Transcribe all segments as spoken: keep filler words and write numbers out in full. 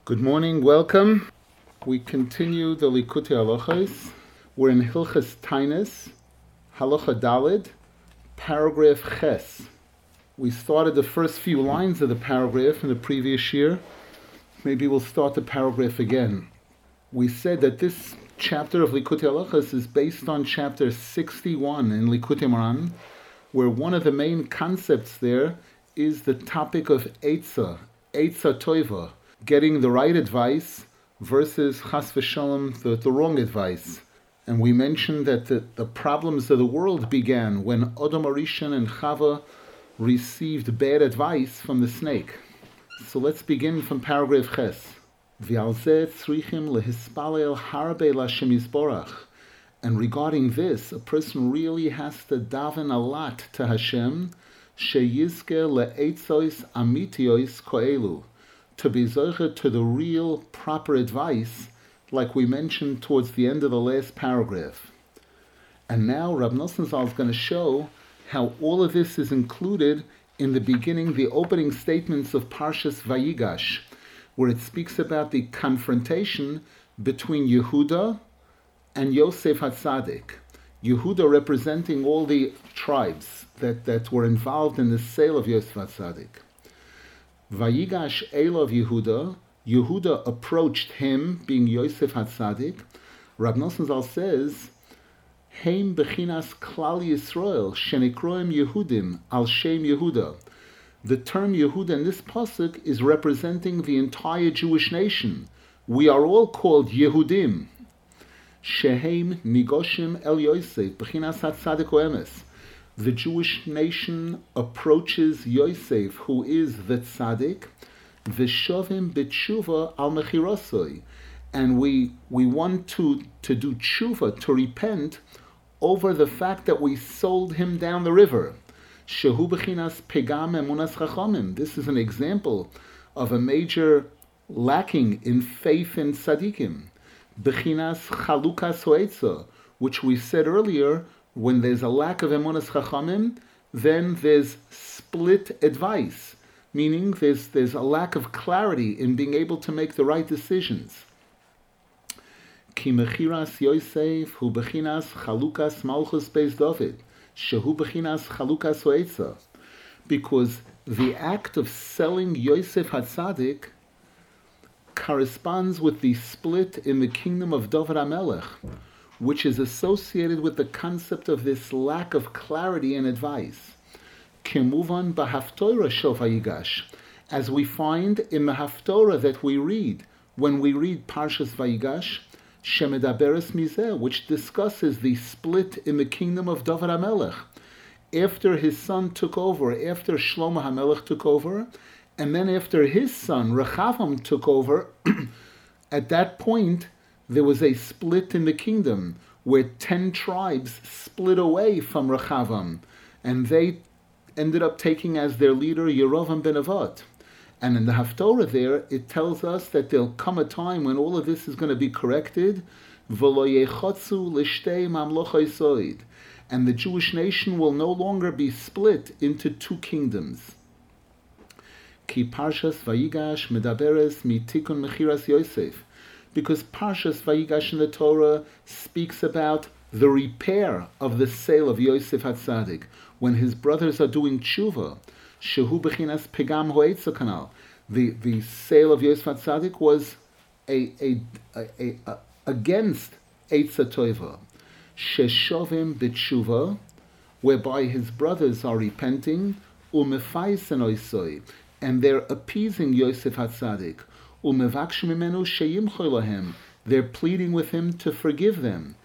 Good morning, welcome. We continue the Likutei Halachos. We're in Hilchas Tainis, Halacha Daled, paragraph Ches. We started the first few lines of the paragraph in the previous year. Maybe we'll start the paragraph again. We said that this chapter of Likutei Halachos is based on chapter sixty-one in Likutei Moharan, where one of the main concepts there is the topic of Eitzah, Eitzah Toiva, getting the right advice versus Chas v'Shalom, the, the wrong advice. And we mentioned that the, the problems of the world began when Adam Arishon and Chava received bad advice from the snake. So let's begin from paragraph Ches. V'al zeh tzrichim lehispalel harbe l'Hashem Yisborach. And regarding this, a person really has to daven a lot to Hashem, sheyizke le'eitzois amitiois koelu, to be zocher to the real, proper advice, like we mentioned towards the end of the last paragraph. And now Rab Nosson Zal is going to show how all of this is included in the beginning, the opening statements of Parshas Vayigash, where it speaks about the confrontation between Yehuda and Yosef HaTzadik. Yehuda representing all the tribes that, that were involved in the sale of Yosef HaTzadik. Vayigash Elov Yehuda, Yehuda approached him, being Yosef HaTzadik. Rab Nosson Zal says, Heim bechinas klal Yisrael, shenikroim Yehudim, al shem Yehuda. The term Yehuda in this pasuk is representing the entire Jewish nation. We are all called Yehudim. Sheheim nigoshim el Yosef, bechinas HaTzadik oemes. The Jewish nation approaches Yosef, who is the tzaddik, v'shovim b'tshuva al mechirosoi, and we we want to to do tshuva, to repent over the fact that we sold him down the river. Shehu b'chinas pegam emunas chachamim. This is an example of a major lacking in faith in tzaddikim. B'chinas chalukas hoetza, which we said earlier. When there's a lack of emunas chachamim, then there's split advice, meaning there's there's a lack of clarity in being able to make the right decisions. Ki mechiras Yosef hu bechinas chalukas malchus beis David, shehu bechinas chalukas hoetza, because the act of selling Yosef HaTzadik corresponds with the split in the kingdom of David HaMelech, which is associated with the concept of this lack of clarity and advice. Kemuvan b'haftorah shel Vayigash, as we find in the haftorah that we read when we read Parshas Vayigash, shemedaberes mizeh, which discusses the split in the kingdom of David HaMelech, after his son took over, after Shlomo HaMelech took over, and then after his son Rechavam took over. At that point, there was a split in the kingdom where ten tribes split away from Rechavam, and they ended up taking as their leader Yerovam ben Nevat. And in the Haftorah there, it tells us that there'll come a time when all of this is going to be corrected, V'lo yechotzu l'shtei mamlochos soid, and the Jewish nation will no longer be split into two kingdoms. Ki Parshas Vayigash medaberes mitikun mechiras Yosef, because Parshas Vayigash in the Torah speaks about the repair of the sale of Yosef HaTzadik, when his brothers are doing tshuva. Shehu bechinas pegam hoetza kanal. The the sale of Yosef HaTzadik was a, a, a, a, a against Eitzah Toiva. Sheshovim b'tshuva, whereby his brothers are repenting, umefaisen oisoi, and they're appeasing Yosef HaTzadik. They're pleading with him to forgive them.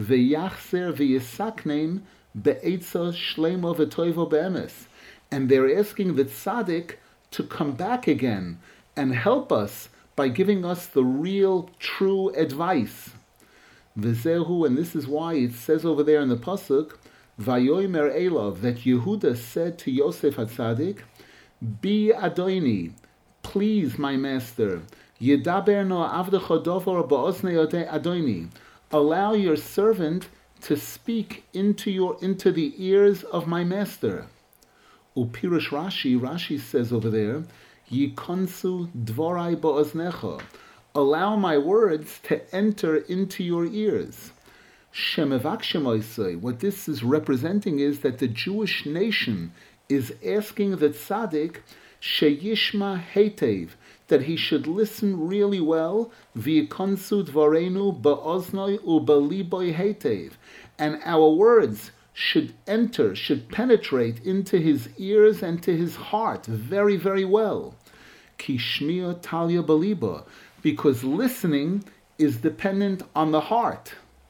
And they're asking the tzaddik to come back again and help us by giving us the real, true advice. And this is why it says over there in the pasuk, Vayomer Elov, that Yehuda said to Yosef HaTzadik, Bi Adoni, please, my master, Yedaber no avdecha dovar ba'oznei adoni, allow your servant to speak into your into the ears of my master. Upirush Rashi, Rashi says over there, Yikonsu dvorai ba'oznecha. Allow my words to enter into your ears. Shemevakshim. What this is representing is that the Jewish nation is asking the tzaddik sheyishma heitev, that he should listen really well, v'yikonsu dvarenu ba'oznoi u'baliboy heitev, and our words should enter, should penetrate into his ears and to his heart very, very well. Ki shmiya talya baliba, because listening is dependent on the heart.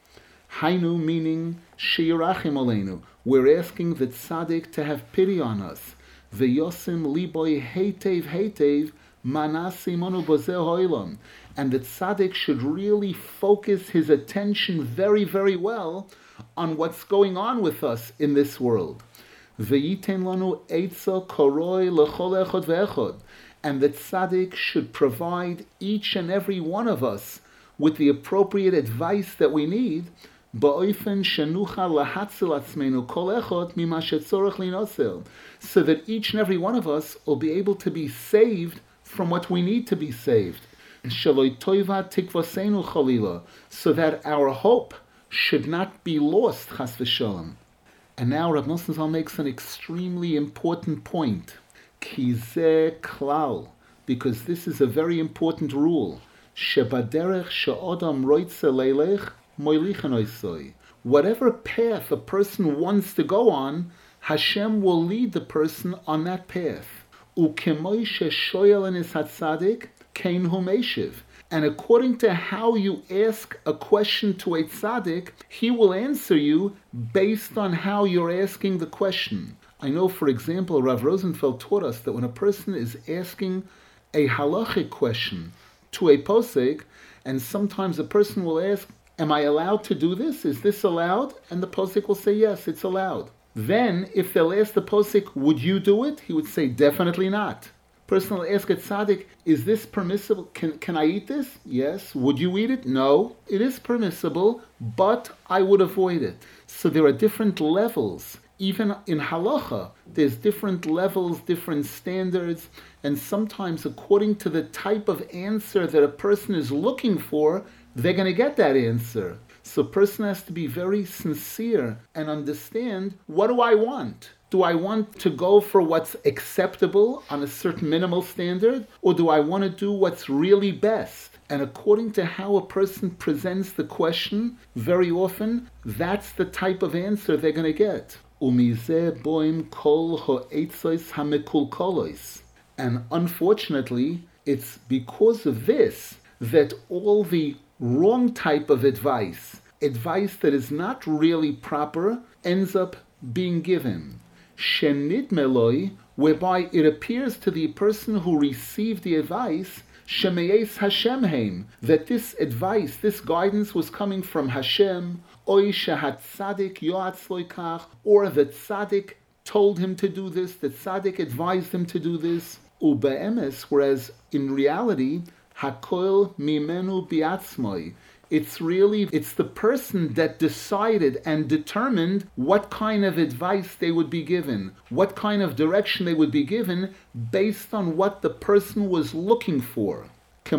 Hainu, meaning sheyirachim aleinu, we're asking the tzaddik to have pity on us. V'yosim liboy heitev heitev manasi monu bozeh ho'ilam, and the tzaddik should really focus his attention very, very well on what's going on with us in this world. V'yiten lanu eitza koroi l'chol echad ve'echad, and the tzaddik should provide each and every one of us with the appropriate advice that we need, ba'ofen shenucha lahatzil atzmenu kol echad mima shetzorach linosel, so that each and every one of us will be able to be saved from what we need to be saved. Shaloi toiva tikvasenu chalila, so that our hope should not be lost, chas v'shalom. And now Rav Nosson Zal makes an extremely important point. Ki zeh klal, because this is a very important rule. Shebaderech she'odam roitze leilech moilichen oisoi. Whatever path a person wants to go on, Hashem will lead the person on that path. Ukemoi sheshoyel enis hatzadik kein hu meishiv. And according to how you ask a question to a tzaddik, he will answer you based on how you're asking the question. I know, for example, Rav Rosenfeld taught us that when a person is asking a halachic question to a posek, and sometimes a person will ask, am I allowed to do this? Is this allowed? And the posek will say, yes, it's allowed. Then, if they'll ask the posek, would you do it? He would say, definitely not. Person will ask a tzaddik, is this permissible? Can, can I eat this? Yes. Would you eat it? No. It is permissible, but I would avoid it. So there are different levels. Even in halacha, there's different levels, different standards, and sometimes according to the type of answer that a person is looking for, they're going to get that answer. So a person has to be very sincere and understand, what do I want? Do I want to go for what's acceptable on a certain minimal standard, or do I want to do what's really best? And according to how a person presents the question, very often, that's the type of answer they're going to get. Umizeh boim kol ha'etzos hamekulkolos. And unfortunately, it's because of this that all the wrong type of advice, advice that is not really proper, ends up being given. Shenid meloi, whereby it appears to the person who received the advice, Shemeyes Hashem heim, that this advice, this guidance was coming from Hashem, Oy shehat tzadik yoatz loikach, or the tzaddik told him to do this, the tzaddik advised him to do this, ube'emes, whereas in reality, hakoil mimenu biatzmoi, it's really, it's the person that decided and determined what kind of advice they would be given, what kind of direction they would be given based on what the person was looking for.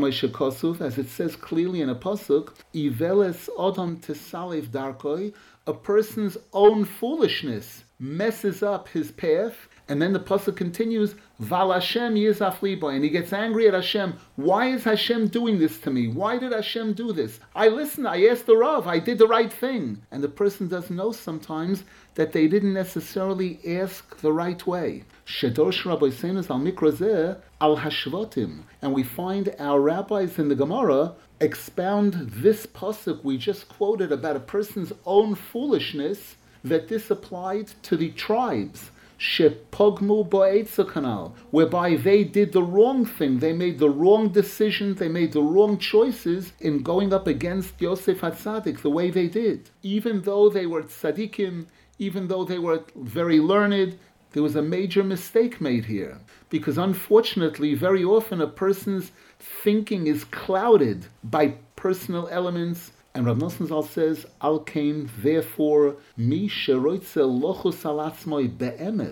As it says clearly in a pasuk, Iveles Odom Tesalev Darkoi, a person's own foolishness messes up his path. And then the pasuk continues, Val Hashem yizaf libo, and he gets angry at Hashem. Why is Hashem doing this to me? Why did Hashem do this? I listened, I asked the Rav, I did the right thing. And the person doesn't know sometimes that they didn't necessarily ask the right way. Shedosh Rabbi Seinas al Mikrazeh al Hashvotim. And we find our rabbis in the Gemara expound this pasuk we just quoted about a person's own foolishness, that this applied to the tribes. Shepogmu bo'etza kanal, whereby they did the wrong thing, they made the wrong decision, they made the wrong choices in going up against Yosef HaTzadik the way they did. Even though they were tzaddikim, even though they were very learned, there was a major mistake made here. Because unfortunately, very often a person's thinking is clouded by personal elements. And Rav Nosson Zal says, Al kain, therefore, mi sheroitze lochus al atzmoi be'emes,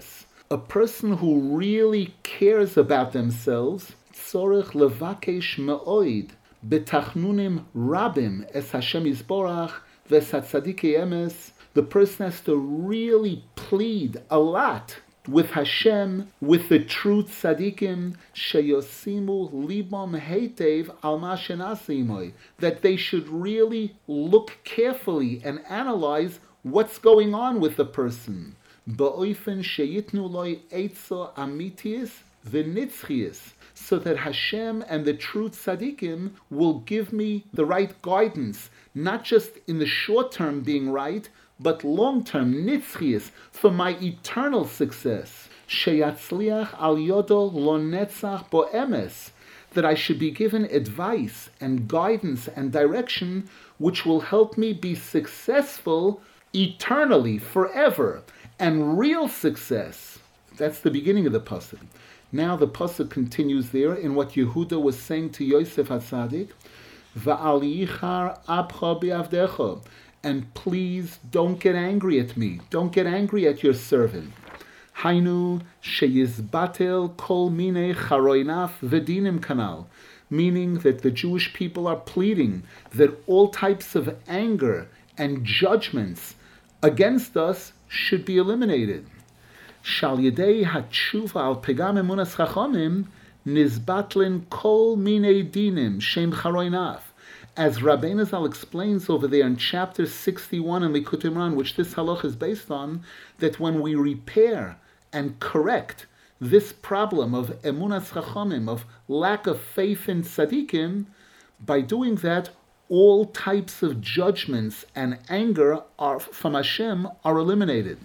A person who really cares about themselves, tzorech levakesh me'oid, betachnunim rabim es Hashem Yisborach v'esat tzadikei emes. The person has to really plead a lot with Hashem, with the true tzaddikim, sheyosimu libam heitev al ma shenase imoi, that they should really look carefully and analyze what's going on with the person. Ba'oifen sheyitnu loi eitzo amitius v'nitzchius, so that Hashem and the true tzaddikim will give me the right guidance, not just in the short term being right, but long-term, nitzchius, for my eternal success. Sheyatzliach al yodo lo netzach bo emes, that I should be given advice and guidance and direction which will help me be successful eternally, forever, and real success. That's the beginning of the pasuk. Now the pasuk continues there in what Yehuda was saying to Yosef HaTzadik, Va'al yichar abcha bi'avdecha, and please don't get angry at me. Don't get angry at your servant. Hainu sheyizbatel kol mine charoinaf v'dinim kanal, meaning that the Jewish people are pleading that all types of anger and judgments against us should be eliminated. Shal yedei hatshuva al pegam emunas chachamim nizbatlin kol mine dinim shem charoinaf. As Rabbeinu Zal explains over there in chapter sixty-one in Likutei Moharan, which this halach is based on, that when we repair and correct this problem of emunas chachamim, of lack of faith in tzaddikim, by doing that, all types of judgments and anger are, from Hashem are eliminated.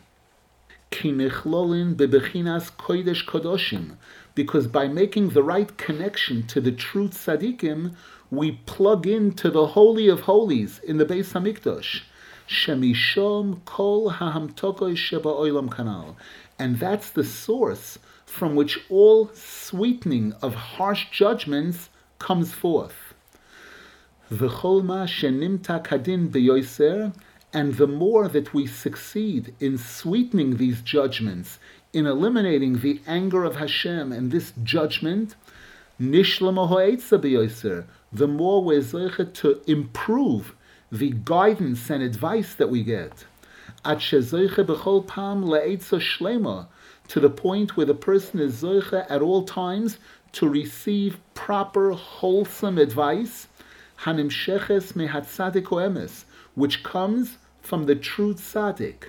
Ki nichlolin bebechinas kodesh kodoshim, because by making the right connection to the true tzaddikim, we plug into the Holy of Holies in the Beis Hamikdash. Shemishom kol hahamtokoi sheba oilam kanal. And that's the source from which all sweetening of harsh judgments comes forth. V'chol ma shenimta kadin beyoser, and the more that we succeed in sweetening these judgments, in eliminating the anger of Hashem and this judgment, nishlama ha'etza beyoser, the more we're zeicha to improve the guidance and advice that we get. At shezeicha b'chol pam la'etza shlema, to the point where the person is zeicha at all times to receive proper, wholesome advice, hanimsheches mehatzadik oemes, which comes from the true tzaddik.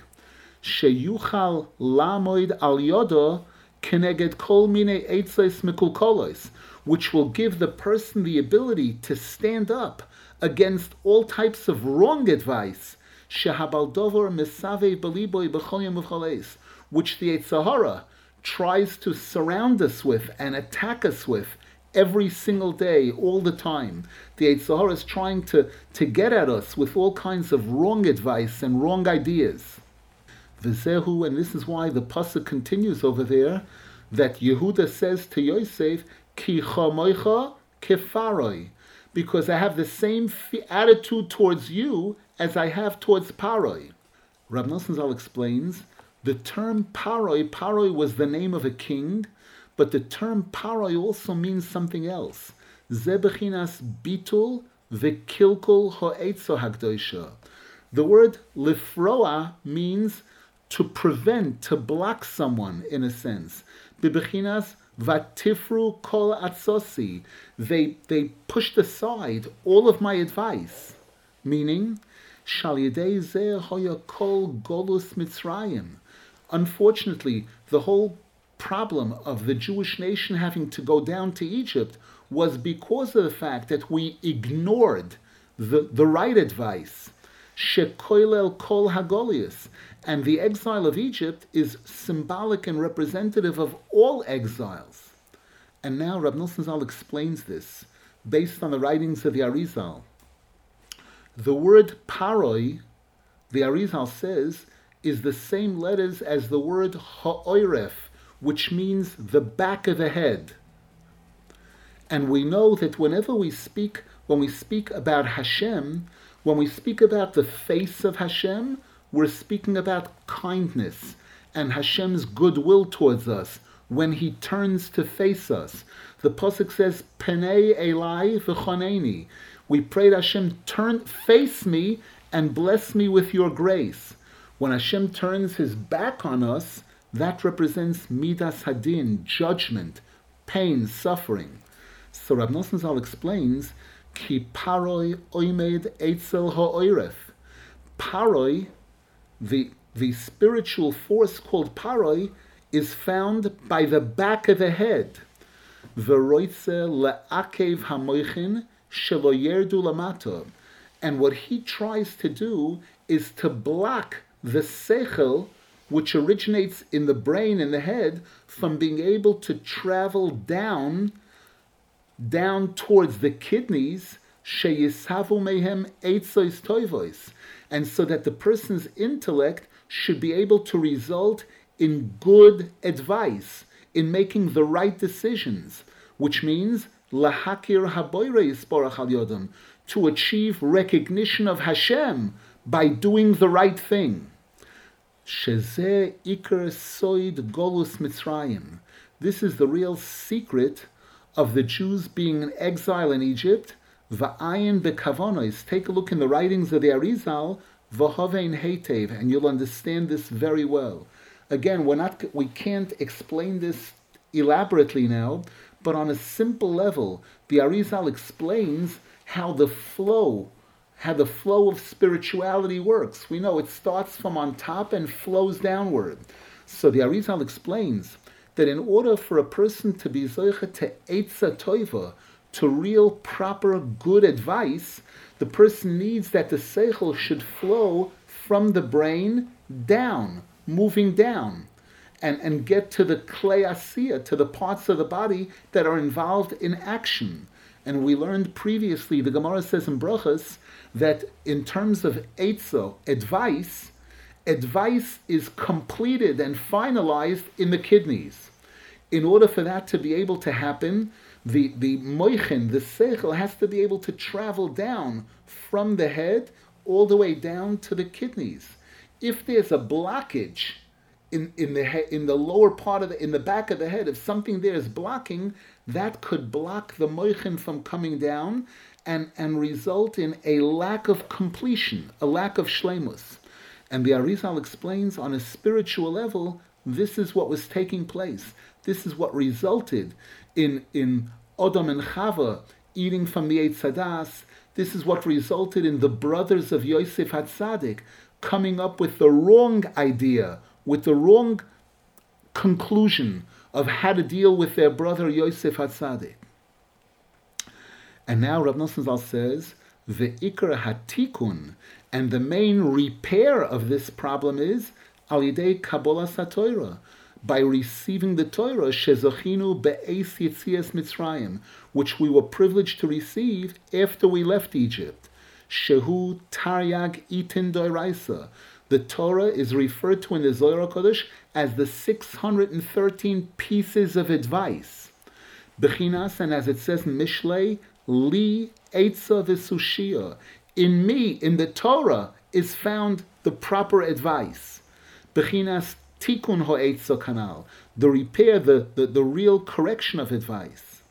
Sheyuchal lamoid al yodo keneged kol mine eitzos mikulkolos, which will give the person the ability to stand up against all types of wrong advice, shehabaldovor mesave beliboy b'cholim u'chales, which the Yetzer Hara tries to surround us with and attack us with every single day, all the time. The Yetzer Hara is trying to, to get at us with all kinds of wrong advice and wrong ideas. V'zehu, and this is why the pasuk continues over there, that Yehuda says to Yosef, Ki chamoicha kefaroi, because I have the same f- attitude towards you as I have towards Paroi. Rab Nosson Zal explains, the term Paroi, Paroi was the name of a king, but the term Paroi also means something else. Ze bechinas bitul v'kilkul ha'etzo hagdosha. The word lifroa means to prevent, to block someone, in a sense. Bebechinas vatifru kol atzosi. They they pushed aside all of my advice. Meaning, shal yedei zeh hoya kol golus Mitzrayim. Unfortunately, the whole problem of the Jewish nation having to go down to Egypt was because of the fact that we ignored the, the right advice. Shekoilel kol hagolius. And the exile of Egypt is symbolic and representative of all exiles. And now Rab Nosson Zal explains this based on the writings of the Arizal. The word paroi, the Arizal says, is the same letters as the word ha'oiref, which means the back of the head. And we know that whenever we speak, when we speak about Hashem, when we speak about the face of Hashem, we're speaking about kindness and Hashem's goodwill towards us when He turns to face us. The pasuk says, "Penei Elai v'choneni." We prayed, Hashem, turn, face me and bless me with your grace. When Hashem turns His back on us, that represents midas hadin, judgment, pain, suffering. So Rav Nosson Zal explains, Ki paroi oimed eitzel ha'oiref. Paroi, the, the spiritual force called paroi, is found by the back of the head. V'roitze le'akev hamoichin shelo yerdu lamato. And what he tries to do is to block the seichel, which originates in the brain and the head, from being able to travel down, down towards the kidneys, sheyisavu mehem eitzois toivois, and so that the person's intellect should be able to result in good advice, in making the right decisions, which means lahakir haboire yisborach al yodam, to achieve recognition of Hashem by doing the right thing. Shezeh ikar soid golus Mitzrayim. This is the real secret of the Jews being in exile in Egypt. Va'ayin bekavonos. Take a look in the writings of the Arizal. V'hovein heitev, and you'll understand this very well. Again, we're not, we can't explain this elaborately now, but on a simple level, the Arizal explains how the flow, how the flow of spirituality works. We know it starts from on top and flows downward. So the Arizal explains that in order for a person to be zoicha to eitza toiva, to real proper good advice, the person needs that the seichel should flow from the brain down, moving down, and, and get to the klei asiyah, to the parts of the body that are involved in action. And we learned previously, the Gemara says in Brachos, that in terms of eitzah, advice, advice is completed and finalized in the kidneys. In order for that to be able to happen, the, the moichin, the seichel, has to be able to travel down from the head all the way down to the kidneys. If there's a blockage in, in the he, in the lower part of the, in the back of the head, if something there is blocking, that could block the moichin from coming down and, and result in a lack of completion, a lack of shleimus. And the Arizal explains on a spiritual level, this is what was taking place. This is what resulted in, in Odom and Chava eating from the Eitz Hadas. This is what resulted in the brothers of Yosef HaTzadik coming up with the wrong idea, with the wrong conclusion of how to deal with their brother Yosef HaTzadik. And now Rav Nosson Zal says, the Ikar HaTikun, and the main repair of this problem is Al Yidei Kabbalas HaTorah, by receiving the Torah, Shezochinu Be'ez Yetzias Mitzrayim, which we were privileged to receive after we left Egypt. Shehu Taryag Itin Doiraisa. The Torah is referred to in the Zohar HaKadosh as the six hundred thirteen pieces of advice. Bechinas, and as it says in Mishlei, Li Eitza V'Sushia. In me, in the Torah, is found the proper advice. Bechinas Tikkun Ha'etza Kanal, the repair, the, the, the real correction of advice.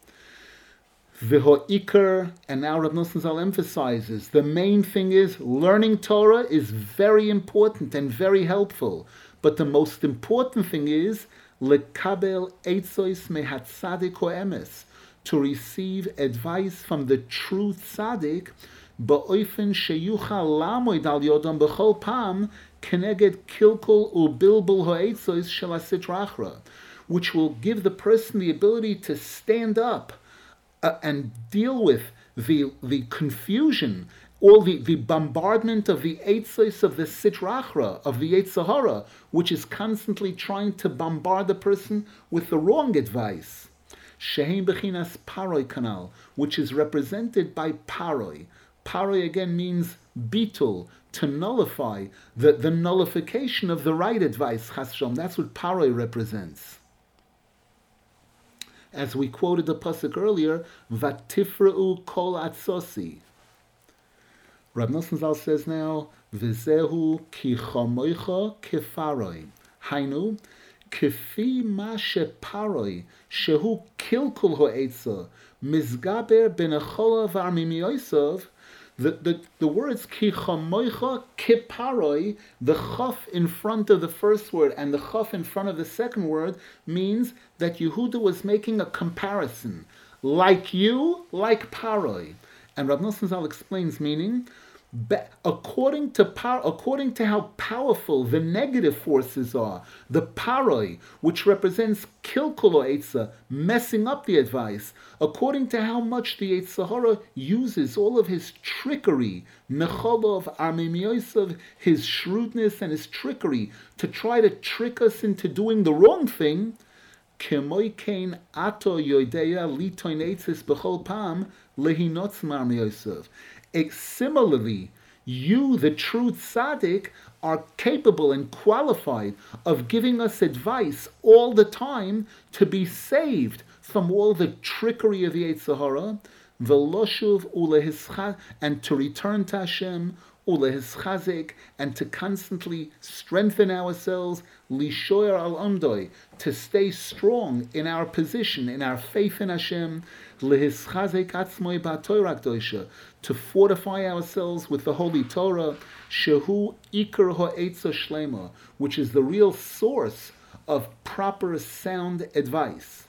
V'ho'ikar, and now Rav Nosson Zal emphasizes, the main thing is learning Torah is very important and very helpful, but the most important thing is lekabel eitzois mehat tzadik ho'emes, to receive advice from the true tzaddik, ba'oifen sheyuchal lamoid al yodam b'chol pam keneged kilkul ubilbul ha'etzois shel hasitra achra, which will give the person the ability to stand up uh, and deal with the the confusion, all the, the bombardment of the eitzos of the sitra achra, of the Yetzer Hara, which is constantly trying to bombard the person with the wrong advice. Shehem bechinas paroi kanal, which is represented by paroi. Paroi again means bitul, to nullify, the, the nullification of the right advice, chas shalom. That's what paroi represents. As we quoted the pasuk earlier, vatifreu kol atzosi. Rav Nosson Zal says now, v'zehu ki chamoicha kefaroi. Hainu, Kefi ma sheparoi, shehu kilkul ho'etza, mizgaber benechola v'armimiosov. The, the, the words ki chamoicha kiparoi, the chaf in front of the first word and the chaf in front of the second word, means that Yehuda was making a comparison. Like you, like paroi. And Rav Nosson Zal explains meaning, according to par, according to how powerful the negative forces are, the paroi, which represents kilkulo etza, messing up the advice, according to how much the Yetzer Hara uses all of his trickery, necholov, armimiosav, his shrewdness and his trickery, to try to trick us into doing the wrong thing, kemoi kein ato yodeya litoin etzis b'chol pam lehinotz marmiosav. Similarly, you, the true tzaddik, are capable and qualified of giving us advice all the time to be saved from all the trickery of the Yetzer Hara, v'loshuv ulehischaz, and to return to Hashem, ulehischazek, and to constantly strengthen ourselves, lishoyer al amdoi, to stay strong in our position, in our faith in Hashem, lehischazek atzmoi ba'torak doisha, to fortify ourselves with the Holy Torah, shehu ikar ha'etza shlema, which is the real source of proper sound advice.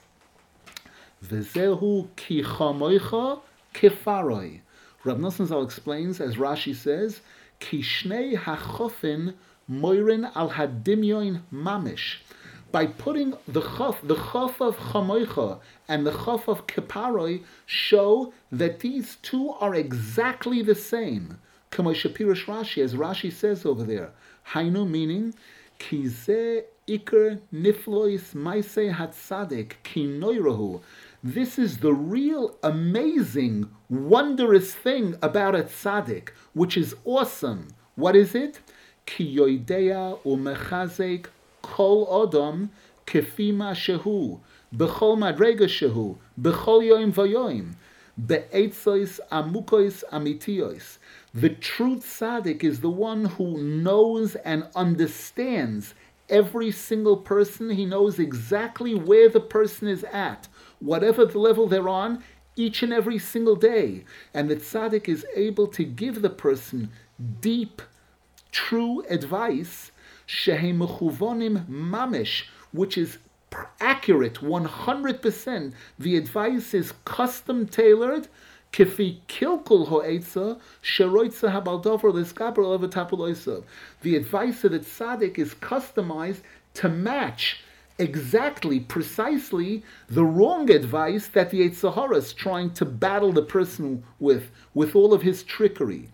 V'zehu ki chamoicha kefaroi. Rav Nosson Zal explains, as Rashi says, ki shnei hachofin moirin al hadimyoin mamish. By putting the chaf, the chaf of chamoicha and the chaf of keparoi show that these two are exactly the same. K'mo shepirish Rashi, as Rashi says over there, hainu, meaning ki ze ikar niflois maisei hatzadik ki noirahu. This is the real, amazing, wondrous thing about a tzaddik, which is awesome. What is it? Ki yoidea umechazek kol odom kefima shehu, bechol madrega shehu, bechol yoim vayoim, be'etzois amukois amitiois. The true tzaddik is the one who knows and understands every single person. He knows exactly where the person is at, whatever the level they're on, each and every single day. And the tzaddik is able to give the person deep, true advice, shehem mechuvonim mamish, which is accurate, one hundred percent. The advice is custom-tailored, kifi kilkul ho'etza, sheroitza habaldover l'skaber levatapul. The advice of the tzaddik is customized to match exactly, precisely, the wrong advice that the Yetzer Hara is trying to battle the person with, with all of his trickery.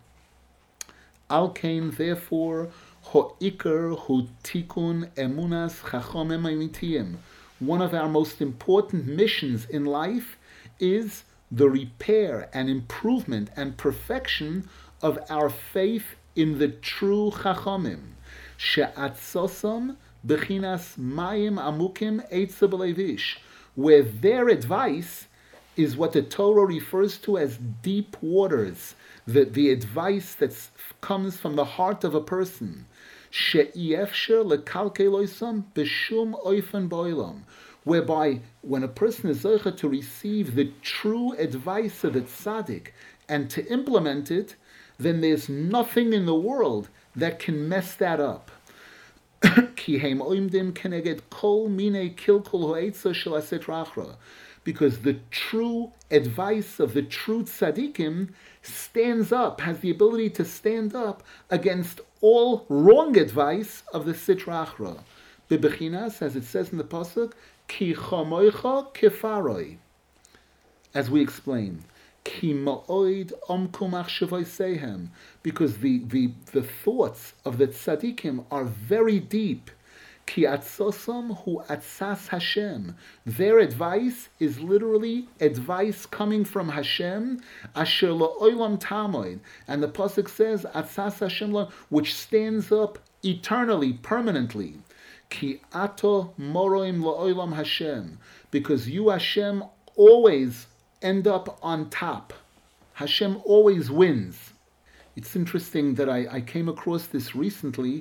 Al kain, therefore, ho'ikar hu tikun emunas chachomim amitiyim. One of our most important missions in life is the repair and improvement and perfection of our faith in the true chachomim. She'atzosam Bechinas mayim amukim eitza b'leivish, where their advice is what the Torah refers to as deep waters, the, the advice that comes from the heart of a person. She'iyefsher lekalkeloisam b'shum oifen boilam, whereby when a person is zeicha to receive the true advice of the tzaddik and to implement it, then there's nothing in the world that can mess that up. Because the true advice of the true tzaddikim stands up, has the ability to stand up against all wrong advice of the Sitra Achra. Bebechinas, as it says in the pasuk, ki chamoicha kefaroi. As we explain, ki ma'oid omku machshavoseihem, because the, the, the thoughts of the tzaddikim are very deep. Ki atzosam hu atzas Hashem. Their advice is literally advice coming from Hashem, asher la'olam tamoid. And the pasuk says, atzas Hashem, which stands up eternally, permanently. Ki ato moroim la'olam Hashem. Because you, Hashem, always end up on top. Hashem always wins. It's interesting that I, I came across this recently.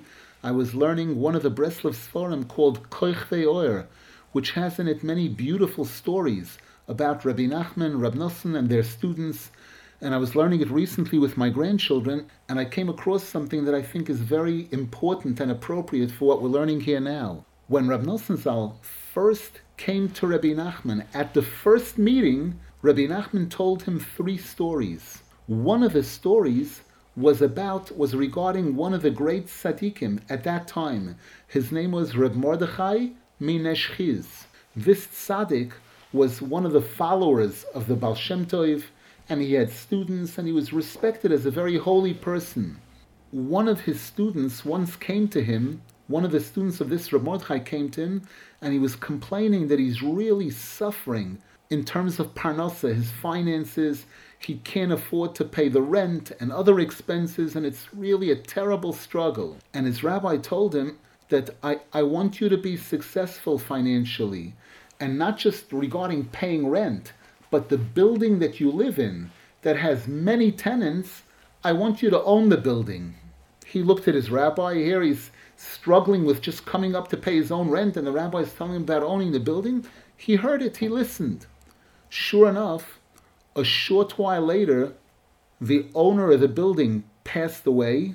I was learning one of the Breslov Sforim called Koich Ve'or, which has in it many beautiful stories about Rabbi Nachman, Rab Nosson, and their students. And I was learning it recently with my grandchildren, and I came across something that I think is very important and appropriate for what we're learning here now. When Rab Nosson Zal first came to Rabbi Nachman, at the first meeting, Rabbi Nachman told him three stories. One of the stories was about, was regarding one of the great tzaddikim at that time. His name was Reb Mordechai Mineshchiz. This tzaddik was one of the followers of the Baal Shem Tov, and he had students, and he was respected as a very holy person. One of his students once came to him, one of the students of this Reb Mordechai came to him, and he was complaining that he's really suffering in terms of parnasa, his finances. He can't afford to pay the rent and other expenses, and it's really a terrible struggle. And his rabbi told him that I, I want you to be successful financially, and not just regarding paying rent, but the building that you live in that has many tenants, I want you to own the building. He looked at his rabbi. Here he's struggling with just coming up to pay his own rent, and the rabbi is telling him about owning the building. He heard it, he listened. Sure enough, a short while later, the owner of the building passed away,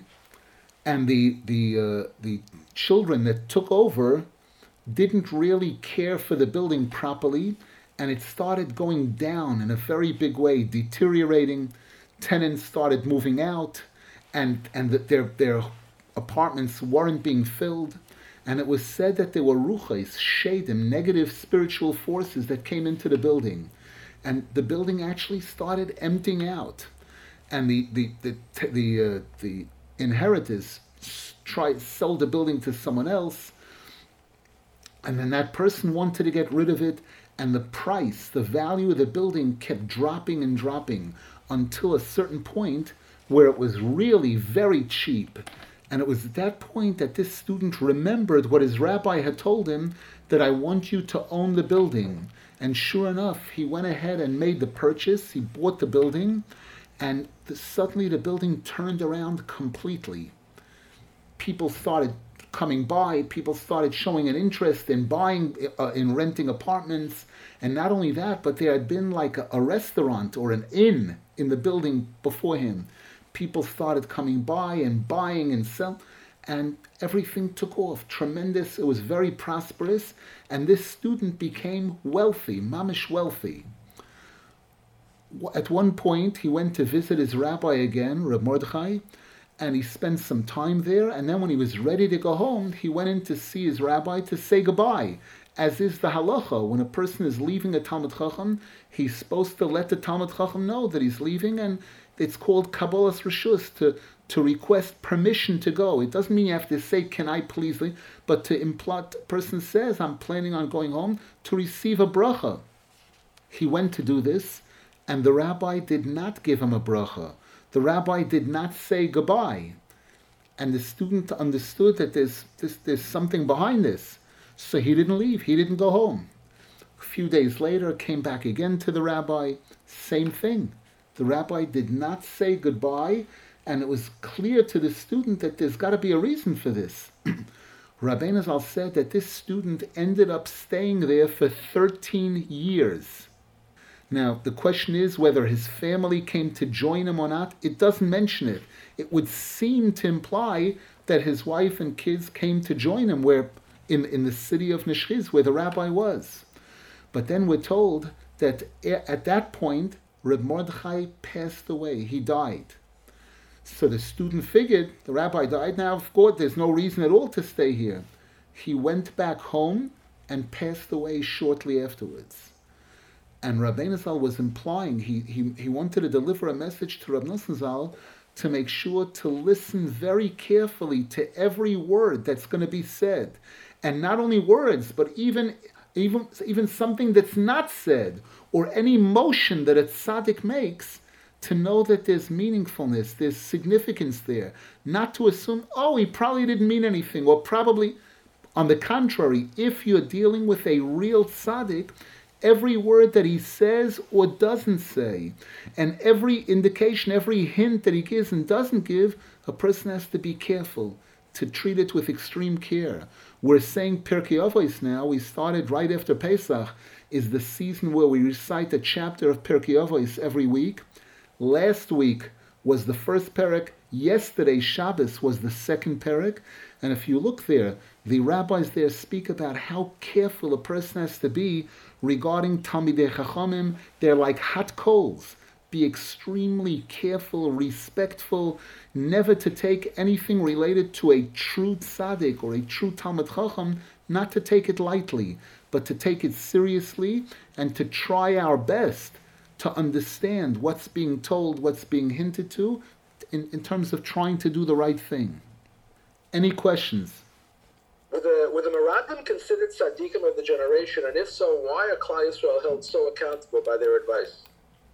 and the the uh, the children that took over didn't really care for the building properly, and it started going down in a very big way, deteriorating. Tenants started moving out, and and the, their their apartments weren't being filled, and it was said that there were ruchos, shadim, negative spiritual forces that came into the building. And the building actually started emptying out, and the the the the, uh, the inheritors tried sell the building to someone else, and then that person wanted to get rid of it, and the price, the value of the building kept dropping and dropping until a certain point where it was really very cheap. And it was at that point that this student remembered what his rabbi had told him, that I want you to own the building. And sure enough, he went ahead and made the purchase. He bought the building, and the, suddenly the building turned around completely. People started coming by. People started showing an interest in buying, uh, in renting apartments. And not only that, but there had been like a, a restaurant or an inn in the building before him. People started coming by and buying and selling, and everything took off. Tremendous. It was very prosperous, and this student became wealthy, mamish wealthy. At one point, he went to visit his rabbi again, Reb Mordechai, and he spent some time there, and then when he was ready to go home, he went in to see his rabbi to say goodbye. As is the halacha, when a person is leaving a Talmud Chacham, he's supposed to let the Talmud Chacham know that he's leaving, and it's called Kabbalas Rishus, to, to request permission to go. It doesn't mean you have to say, can I please leave, but to imply, the person says, I'm planning on going home, to receive a bracha. He went to do this, and the rabbi did not give him a bracha. The rabbi did not say goodbye. And the student understood that there's, there's, there's something behind this. So he didn't leave, he didn't go home. A few days later, came back again to the rabbi, same thing. The rabbi did not say goodbye, and it was clear to the student that there's got to be a reason for this. Rabbeinu Zal said that this student ended up staying there for thirteen years. Now, the question is whether his family came to join him or not. It doesn't mention it. It would seem to imply that his wife and kids came to join him where in, in the city of Neshchiz, where the rabbi was. But then we're told that at that point, Reb Mordechai passed away. He died. So the student figured, the rabbi died, now of course there's no reason at all to stay here. He went back home and passed away shortly afterwards. And Rabbeinu Zal was implying, he, he, he wanted to deliver a message to Reb Nosson Zal to make sure to listen very carefully to every word that's going to be said. And not only words, but even even even something that's not said, or any motion that a tzaddik makes, to know that there's meaningfulness, there's significance there. Not to assume, oh, he probably didn't mean anything, or probably, on the contrary, if you're dealing with a real tzaddik, every word that he says or doesn't say, and every indication, every hint that he gives and doesn't give, a person has to be careful to treat it with extreme care. We're saying Pirkei Avos now. We started right after Pesach, is the season where we recite a chapter of Pirkei Avos every week. Last week was the first perek. Yesterday, Shabbos, was the second perek. And if you look there, the rabbis there speak about how careful a person has to be regarding Talmidei Chachamim. They're like hot coals. Be extremely careful, respectful, never to take anything related to a true tzaddik or a true Talmid Chacham, not to take it lightly, but to take it seriously and to try our best to understand what's being told, what's being hinted to, in, in terms of trying to do the right thing. Any questions? Were the, were the Meraglim considered tzaddikim of the generation, and if so, why are Klal Yisrael held so accountable by their advice?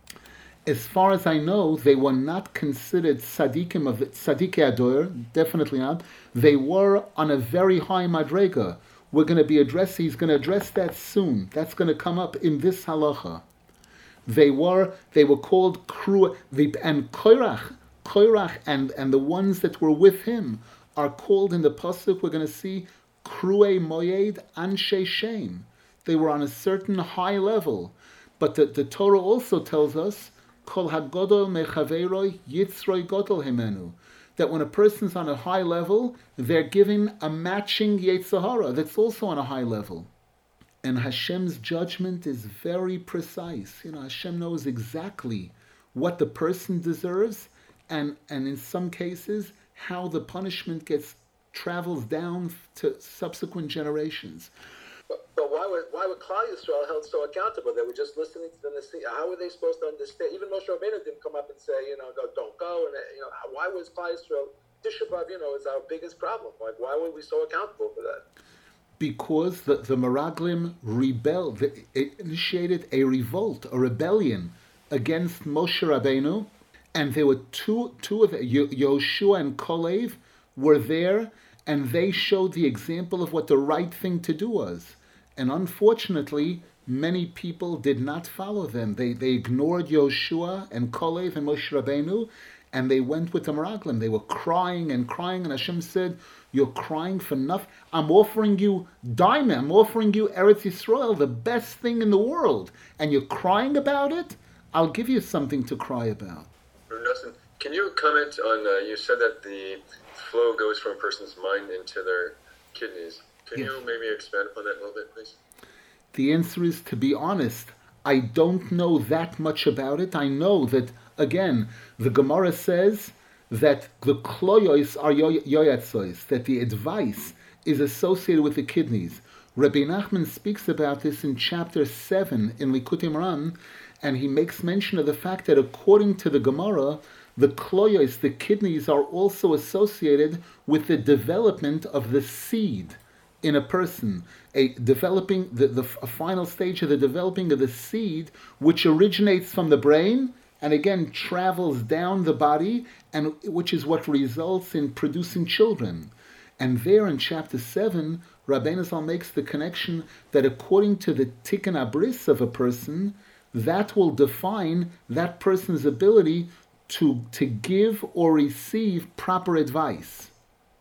As far as I know, they were not considered tzaddikim of tzaddikei ador, definitely not. They were on a very high madrega. We're going to be addressing, he's going to address that soon. That's going to come up in this halacha. They were they were called Kru, and Koirach, Koirach and, and the ones that were with him are called in the pasuk, we're going to see, Kruei Moyed Anshe Shem. They were on a certain high level. But the, the Torah also tells us, Kol hagodol mechaveroi yitzroi godol himenu, that when a person's on a high level, they're given a matching Yetzirah that's also on a high level. And Hashem's judgment is very precise. You know, Hashem knows exactly what the person deserves, and, and in some cases, how the punishment gets travels down to subsequent generations. But, but why were why were Klal Yisrael held so accountable? They were just listening to the Nasi. How were they supposed to understand? Even Moshe Rabbeinu didn't come up and say, you know, go, don't go. And you know, why was Klal Yisrael? Tisha B'Av, you know, is our biggest problem. Like, why were we so accountable for that? Because the, the Meraglim rebelled, it initiated a revolt, a rebellion against Moshe Rabbeinu, and there were two two of Yoshua and Kalev were there, and they showed the example of what the right thing to do was. And unfortunately, many people did not follow them. They they ignored Yoshua and Kalev and Moshe Rabbeinu, and they went with the Meraglim. They were crying and crying, and Hashem said, you're crying for nothing. I'm offering you diamond. I'm offering you Eretz Yisrael, the best thing in the world. And you're crying about it? I'll give you something to cry about. Nelson, can you comment on, uh, you said that the flow goes from a person's mind into their kidneys. Can yes. you maybe expand upon that a little bit, please? The answer is, to be honest, I don't know that much about it. I know that, again, the Gemara says that the kloyos are yoyatzois, that the advice is associated with the kidneys. Rabbi Nachman speaks about this in chapter seven in Likutei Moharan, and he makes mention of the fact that according to the Gemara, the kloyos, the kidneys, are also associated with the development of the seed in a person, a developing the, the a final stage of the developing of the seed, which originates from the brain and again travels down the body, and which is what results in producing children. And there in chapter seven, Rabbeinu Zal makes the connection that according to the tikkun abris of a person, that will define that person's ability to, to give or receive proper advice.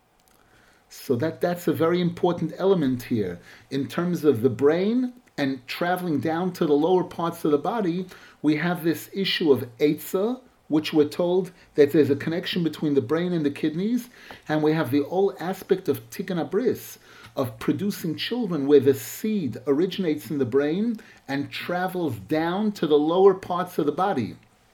So that, that's a very important element here. In terms of the brain and traveling down to the lower parts of the body, we have this issue of Eitzah, which we're told that there's a connection between the brain and the kidneys, and we have the whole aspect of tikkun abris, of producing children, where the seed originates in the brain and travels down to the lower parts of the body.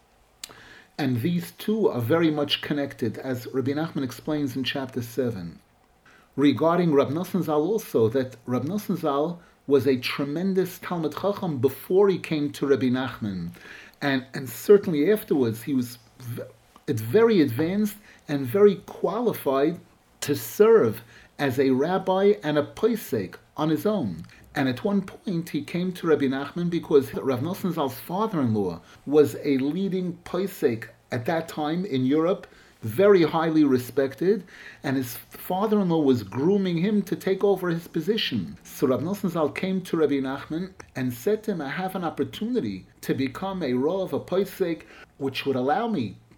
And these two are very much connected, as Rabbi Nachman explains in chapter seven. Regarding Rab Nosson Zal also, that Rab Nosson Zal was a tremendous Talmid Chacham before he came to Rabbi Nachman. And, and certainly afterwards, he was very advanced and very qualified to serve as a rabbi and a posek on his own. And at one point, he came to Rabbi Nachman because Rav Nosson Zal's father-in-law was a leading posek at that time in Europe, very highly respected, and his father-in-law was grooming him to take over his position. So Rav Nosson Zal came to Rabbi Nachman and said to him, I have an opportunity to become a Rav, a posek, which would allow me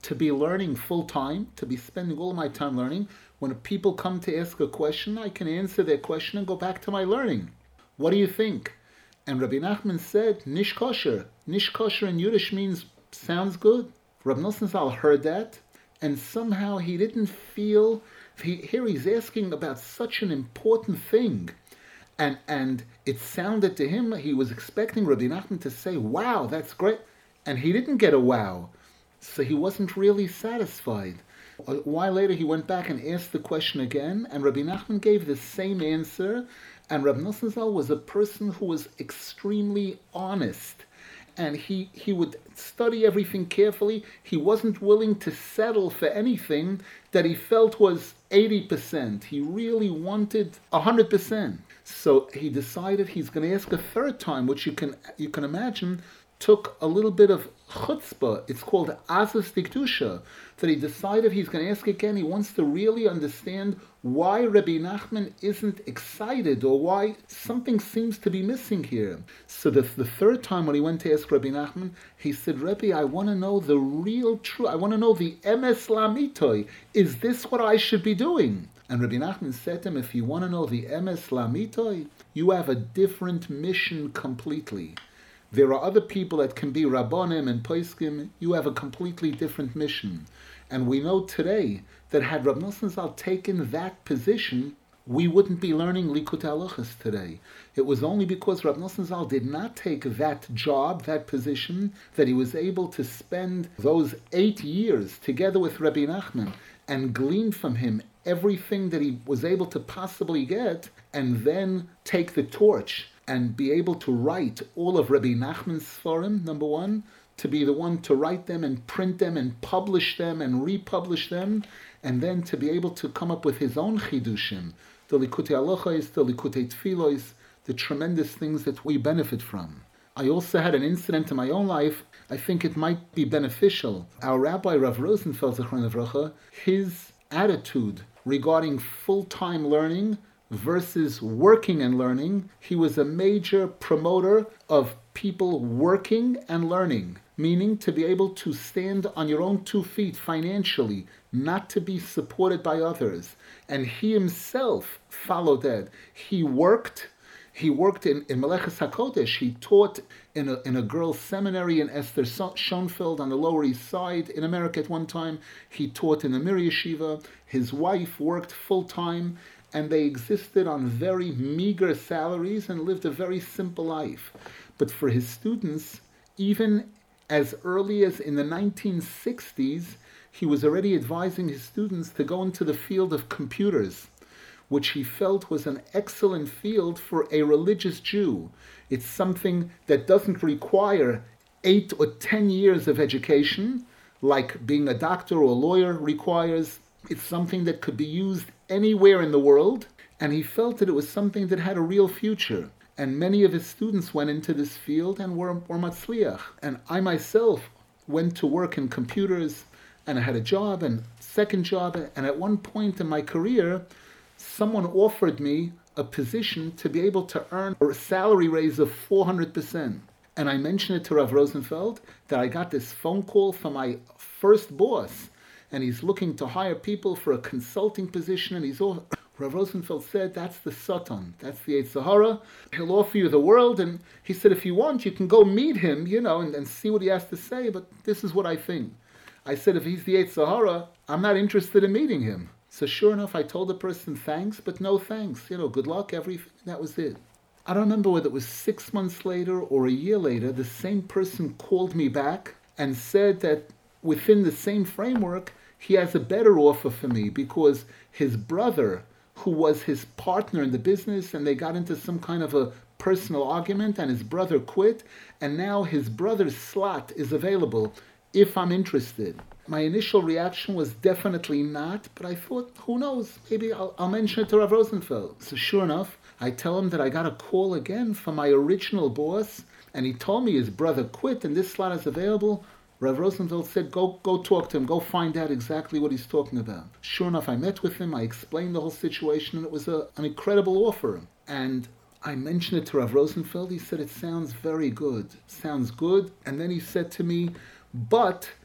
to be learning full time, to be spending all my time learning. When people come to ask a question, I can answer their question and go back to my learning. What do you think? And Rabbi Nachman said, Nish kosher. Nish kosher in Yiddish means sounds good. Rabbi Nosson Zal heard that, and somehow he didn't feel, he, here he's asking about such an important thing. And and it sounded to him, he was expecting Rabbi Nachman to say, wow, that's great. And he didn't get a wow. So he wasn't really satisfied. A while later he went back and asked the question again, and Rabbi Nachman gave the same answer. And Rabbi Nosson Zal was a person who was extremely honest. And he, he would study everything carefully. He wasn't willing to settle for anything that he felt was eighty percent. He really wanted one hundred percent. So he decided he's going to ask a third time, which you can you can imagine took a little bit of chutzpah. It's called Azas Dikdusha, that he decided he's going to ask again. He wants to really understand why Rabbi Nachman isn't excited, or why something seems to be missing here. So the, the third time when he went to ask Rabbi Nachman, he said, Rabbi, I want to know the real truth. I want to know the emes lamitoi. Is this what I should be doing? And Rabbi Nachman said to him, if you want to know the emes lamitoi, you have a different mission completely. There are other people that can be Rabbanim and Poskim. You have a completely different mission. And we know today that had Rab Nosson Zal taken that position, we wouldn't be learning Likutei Halachos today. It was only because Rab Nosson Zal did not take that job, that position, that he was able to spend those eight years together with Rabbi Nachman and glean from him everything that he was able to possibly get, and then take the torch and be able to write all of Rabbi Nachman's Sfarim, number one, to be the one to write them and print them and publish them and republish them, and then to be able to come up with his own chidushim, the Likutei Halachos, the Likutei Tfilos, the tremendous things that we benefit from. I also had an incident in my own life. I think it might be beneficial. Our Rabbi Rav Rosenfeld, Zechron Livracha, his attitude regarding full-time learning versus working and learning, he was a major promoter of people working and learning, meaning to be able to stand on your own two feet financially, not to be supported by others. And he himself followed that. He worked, he worked in, in Meleches HaKodesh. He taught in a, in a girls' seminary in Esther Schoenfeld on the Lower East Side in America at one time. He taught in the Mir Yeshiva. His wife worked full-time, and they existed on very meager salaries and lived a very simple life. But for his students, even as early as in the nineteen sixties, he was already advising his students to go into the field of computers, which he felt was an excellent field for a religious Jew. It's something that doesn't require eight or ten years of education, like being a doctor or a lawyer requires. It's something that could be used anywhere in the world, and he felt that it was something that had a real future. And many of his students went into this field and were, were matzliach. And I myself went to work in computers, and I had a job and second job, and at one point in my career, someone offered me a position to be able to earn a salary raise of four hundred percent. And I mentioned it to Rav Rosenfeld that I got this phone call from my first boss, and he's looking to hire people for a consulting position, and he's all, Rav Rosenfeld said, that's the Satan, that's the Yetzer Hara. He'll offer you the world, and he said, if you want, you can go meet him, you know, and, and see what he has to say, but this is what I think. I said, if he's the Yetzer Hara, I'm not interested in meeting him. So sure enough, I told the person thanks, but no thanks. You know, good luck, everything. That was it. I don't remember whether it was six months later or a year later, the same person called me back and said that within the same framework, he has a better offer for me because his brother, who was his partner in the business, and they got into some kind of a personal argument, and his brother quit, and now his brother's slot is available if I'm interested. My initial reaction was definitely not, but I thought, who knows, maybe I'll, I'll mention it to Rav Rosenfeld. So sure enough, I tell him that I got a call again from my original boss, and he told me his brother quit and this slot is available. Rav Rosenfeld said, go go talk to him, go find out exactly what he's talking about. Sure enough, I met with him, I explained the whole situation, and it was a, an incredible offer. And I mentioned it to Rav Rosenfeld. He said, it sounds very good, sounds good. And then he said to me, but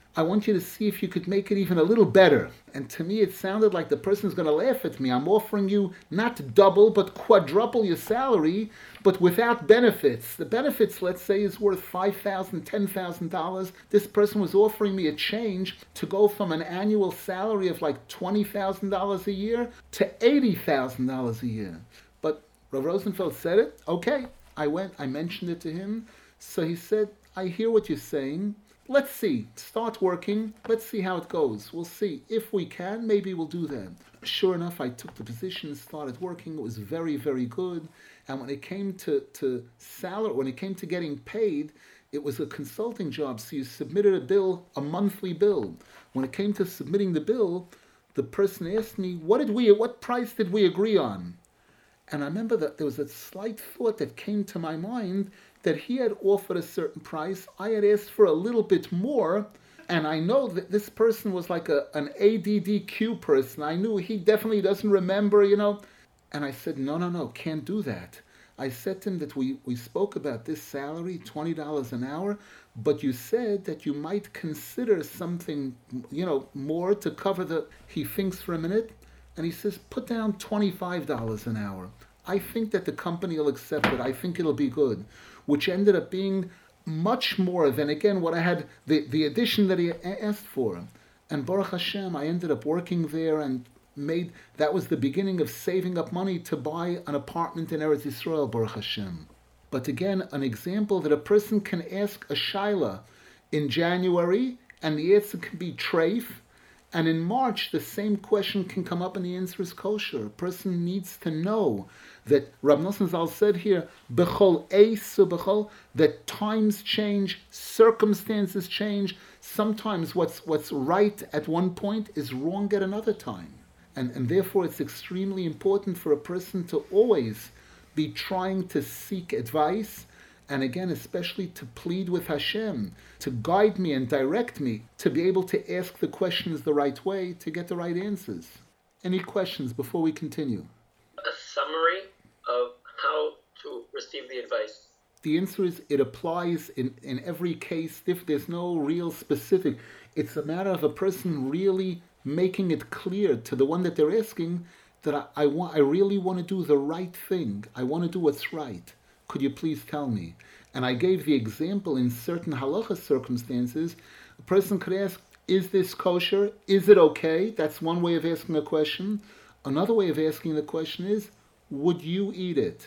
I want you to see if you could make it even a little better. And to me, it sounded like the person's going to laugh at me. I'm offering you not double, but quadruple your salary, but without benefits. The benefits, let's say, is worth five thousand dollars, ten thousand dollars. This person was offering me a change to go from an annual salary of like twenty thousand dollars a year to eighty thousand dollars a year. But Rav Rosenfeld said it. Okay, I went, I mentioned it to him. So he said, I hear what you're saying. Let's see. Start working. Let's see how it goes. We'll see. If we can, maybe we'll do that. Sure enough, I took the position, started working. It was very, very good. And when it came to, to salary, when it came to getting paid, it was a consulting job. So you submitted a bill, a monthly bill. When it came to submitting the bill, the person asked me, what did we, what price did we agree on? And I remember that there was a slight thought that came to my mind that he had offered a certain price. I had asked for a little bit more, and I know that this person was like a, an A D D Q person. I knew he definitely doesn't remember, you know. And I said, no, no, no, can't do that. I said to him that we, we spoke about this salary, twenty dollars an hour, but you said that you might consider something, you know, more to cover the... He thinks for a minute, and he says, put down twenty-five dollars an hour. I think that the company will accept it. I think it'll be good. Which ended up being much more than, again, what I had, the, the addition that he asked for. And Baruch Hashem, I ended up working there and made, that was the beginning of saving up money to buy an apartment in Eretz Yisrael, Baruch Hashem. But again, an example that a person can ask a shaila in January, and the answer can be treif, and in March, the same question can come up and the answer is kosher. A person needs to know that Rav Nosson Zal said here, bechol eis bechol, that times change, circumstances change. Sometimes what's what's right at one point is wrong at another time. And, and therefore it's extremely important for a person to always be trying to seek advice, and again, especially to plead with Hashem, to guide me and direct me, to be able to ask the questions the right way, to get the right answers. Any questions before we continue? A summary of how to receive the advice. The answer is it applies in, in every case. If there's no real specific, it's a matter of a person really making it clear to the one that they're asking that I, I want, I really want to do the right thing. I want to do what's right. Could you please tell me? And I gave the example in certain halacha circumstances. A person could ask, is this kosher? Is it okay? That's one way of asking a question. Another way of asking the question is, would you eat it?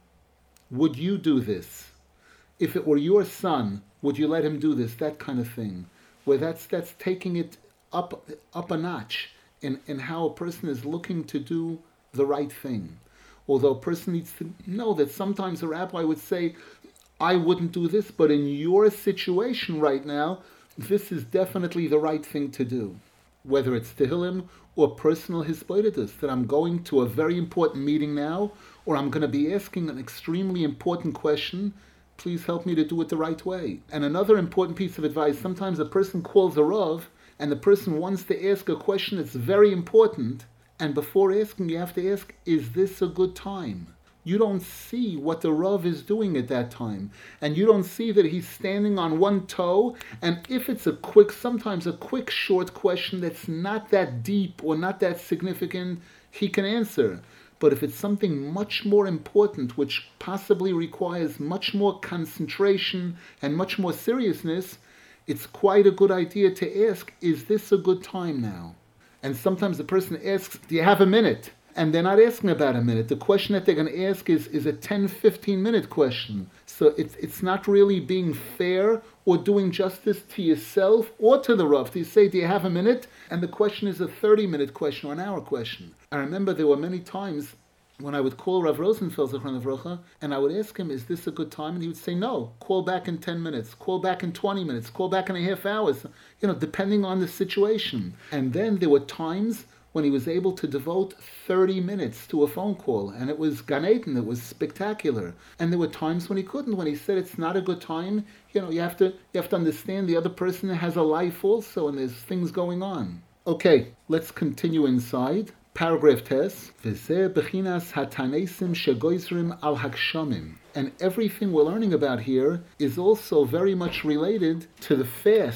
Would you do this? If it were your son, would you let him do this? That kind of thing. Where that's that's taking it up up a notch in, in how a person is looking to do the right thing. Although a person needs to know that sometimes a rabbi would say, I wouldn't do this, but in your situation right now, this is definitely the right thing to do. Whether it's Tehillim or personal hisbodedus, that I'm going to a very important meeting now, or I'm going to be asking an extremely important question, please help me to do it the right way. And another important piece of advice, sometimes a person calls a Rav, and the person wants to ask a question that's very important, and before asking, you have to ask, is this a good time? You don't see what the Rav is doing at that time. And you don't see that he's standing on one toe. And if it's a quick, sometimes a quick, short question that's not that deep or not that significant, he can answer. But if it's something much more important, which possibly requires much more concentration and much more seriousness, it's quite a good idea to ask, is this a good time now? And sometimes the person asks, do you have a minute? And they're not asking about a minute. The question that they're going to ask is, is a ten, fifteen minute question. So it's it's not really being fair or doing justice to yourself or to the Rav. You say, do you have a minute? And the question is a thirty minute question or an hour question. I remember there were many times when I would call Rav Rosenfeld, Zichron Livrocha, and I would ask him, is this a good time? And he would say, no, call back in ten minutes, call back in twenty minutes, call back in a half hour, you know, depending on the situation. And then there were times when he was able to devote thirty minutes to a phone call, and it was Gan Eden, it was spectacular. And there were times when he couldn't, when he said it's not a good time. You know, you have to you have to understand the other person has a life also, and there's things going on. Okay, let's continue inside. Paragraph Tes. V'zeh bechinas hatanesim shegoizrim al hakshamim. And everything we're learning about here is also very much related to the fasts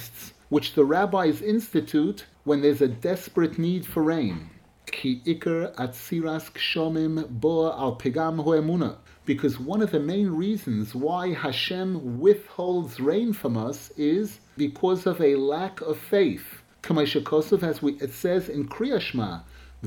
which the rabbis institute when there's a desperate need for rain. Ki ikar atziras kshomim bo al pigam hu emunah. Because one of the main reasons why Hashem withholds rain from us is because of a lack of faith. Kamei shekosov, as we, it says in Kriya Shema,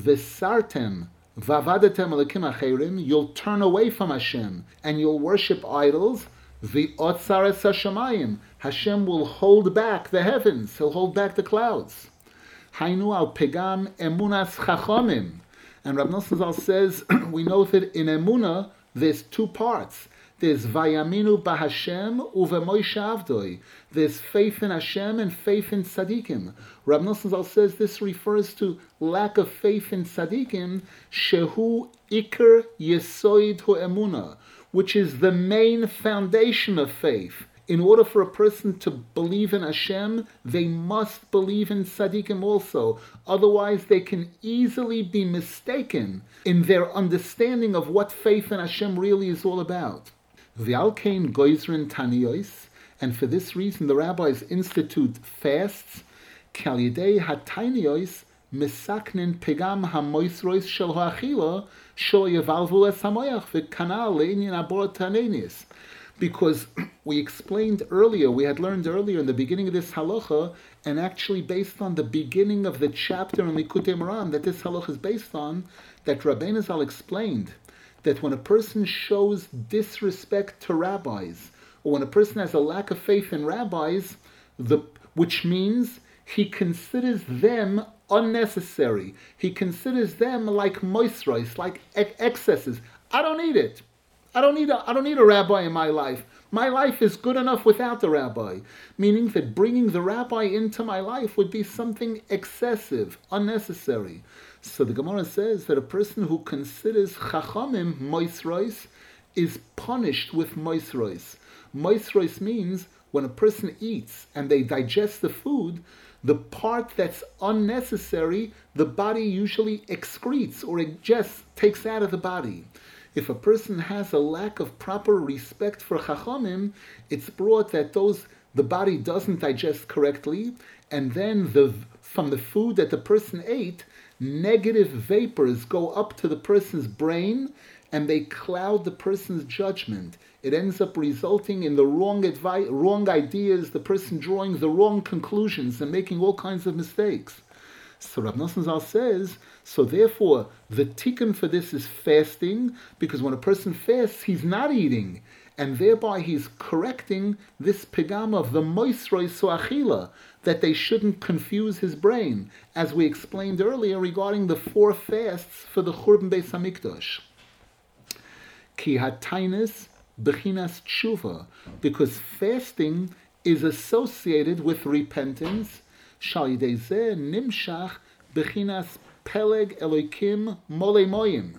V'sartem v'avadetem elekim acherim, you'll turn away from Hashem and you'll worship idols. V'otzares hashamayim, Hashem will hold back the heavens, He'll hold back the clouds. Hainu al pegam emunas chachomim. And Rav Nosson Zal says, we know that in emunah there's two parts. There's vayaminu b'Hashem uvemoishe avdoi. There's faith in Hashem and faith in tzaddikim. Rav Nosson Zal says this refers to lack of faith in tzaddikim, shehu ikar yesoid hu emunah, which is the main foundation of faith. In order for a person to believe in Hashem, they must believe in tzaddikim also. Otherwise, they can easily be mistaken in their understanding of what faith in Hashem really is all about. V'alkein goizrin taniyos, and for this reason the rabbis institute fasts, kalidei hataniyos misaknin pegam hamoisrois shel ha'achila shel yavalvu es hamoyach v'kanal le'inyan abor tanenis. Because we explained earlier, we had learned earlier in the beginning of this halacha, and actually based on the beginning of the chapter in Likutei Moharan that this halacha is based on, that Rabbeinu Zal explained that when a person shows disrespect to rabbis, or when a person has a lack of faith in rabbis, the which means he considers them unnecessary. He considers them like moisros, like excesses. I don't need it. I don't need a, I don't need a rabbi in my life. My life is good enough without the rabbi. Meaning that bringing the rabbi into my life would be something excessive, unnecessary. So the Gemara says that a person who considers chachamim moisros is punished with moisros. Moisros means when a person eats and they digest the food, the part that's unnecessary, the body usually excretes or it just takes out of the body. If a person has a lack of proper respect for chachamim, it's brought that those the body doesn't digest correctly, and then the from the food that the person ate, negative vapors go up to the person's brain, and they cloud the person's judgment. It ends up resulting in the wrong advice, wrong ideas, the person drawing the wrong conclusions and making all kinds of mistakes. So Rav Nosson Zal says, so therefore the tikkun for this is fasting, because when a person fasts, he's not eating, and thereby he's correcting this pigam of the moisrois soachila, that they shouldn't confuse his brain, as we explained earlier regarding the four fasts for the Churban Beis Hamikdash. Ki hatainis bechinas tshuva, because fasting is associated with repentance. Shal yidei zeh nimshach bechinas peleg elokim mole moyim,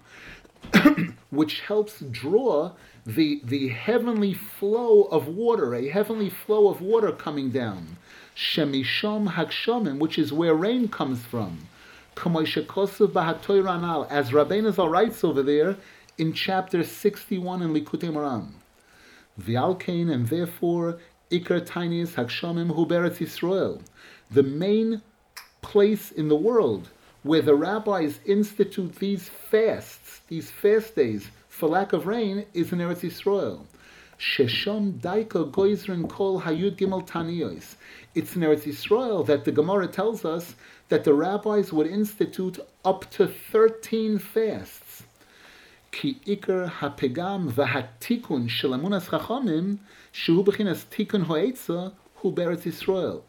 which helps draw the the heavenly flow of water, a heavenly flow of water coming down. Shemishom hakshomim, which is where rain comes from. Kamei shekosav b'hatoyra anal, as Rabbeinu Zal writes over there in chapter sixty-one in Likutei Moharan. V'alkein, and therefore ikar tainis hakshomim hu beretz Yisrael. The main place in the world where the rabbis institute these fasts, these fast days for lack of rain, is in Eretz Yisrael. Sheshom daika goizrin kol hayud gimel taniyos. It's in Eretz Yisrael that the Gemara tells us that the rabbis would institute up to thirteen fasts. Ki ikar hapegam v'hatikun shel emunas chachamim shehu b'chinas tikun ho'etza hu beretz Yisrael.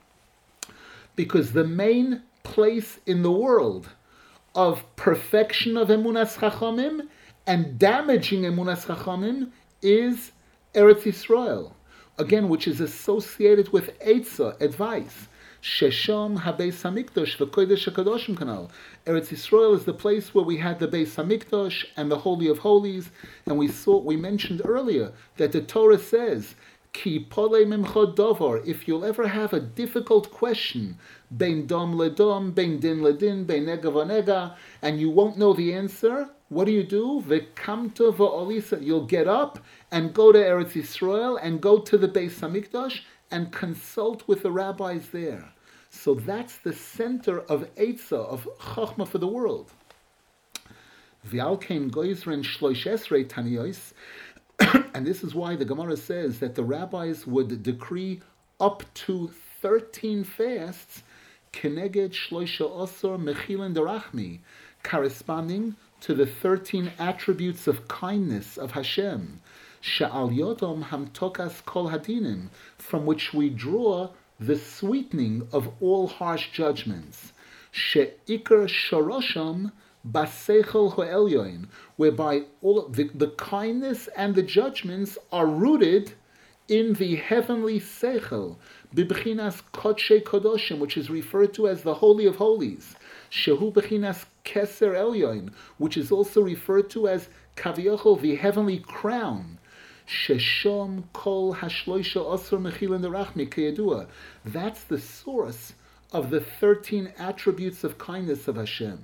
Because the main place in the world of perfection of emunas chachamim and damaging emunas chachamim is Eretz Yisrael, again, which is associated with Eitzah, advice. Shesham haBeis Hamikdash v'Kodesh HaKadoshim Kanal. Eretz Yisrael is the place where we had the Beis Hamikdash and the Holy of Holies, and we saw, we mentioned earlier that the Torah says, Ki polei mimcha dovar, if you'll ever have a difficult question, bein dom ledom, bein din ledin, bein nega v'nega, and you won't know the answer, what do you do? V'kamta v'olisa, you'll get up and go to Eretz Yisrael and go to the Beis Hamikdash and consult with the rabbis there. So that's the center of Eitzah, of Chachma for the world. V'alkein goizren shloish esrei taniyos, and this is why the Gemara says that the rabbis would decree up to thirteen fasts, keneged shloisha osor mechilin derachmi, corresponding to the thirteen attributes of kindness of Hashem, she'al yodom hamtokas kol hadinim, from which we draw the sweetening of all harsh judgments, she'ikar shorosham baseichel ho'elyoin, whereby all the, the kindness and the judgments are rooted in the heavenly seichel, bibchinas kodshei kodoshim, which is referred to as the Holy of Holies, shehu b'chinas keser elyoin, which is also referred to as kaviyachol, the heavenly crown, sheshom kol hashloisha osur mechilin derachmi keyadua. That's the source of the thirteen attributes of kindness of Hashem.